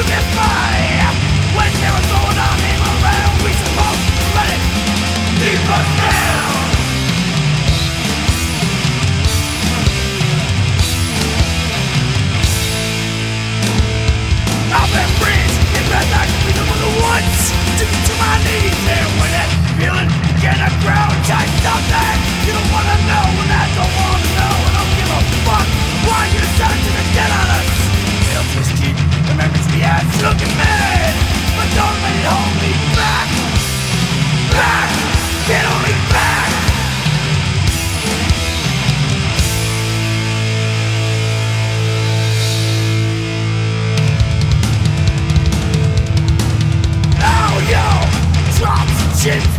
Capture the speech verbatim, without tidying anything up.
get by. When there was going on him around, we supposed to let it keep us down. I've been bridged in bed back with them on the woods. Took it to my knees there when that feeling began to grow. Tight stop that. You don't wanna know when I don't wanna know. I don't give a fuck why you're sucking the dead on us. Feel twisted, the memories we had looking mad. But don't let it hold me back. Back, get on me back. Oh yo, drops, shit.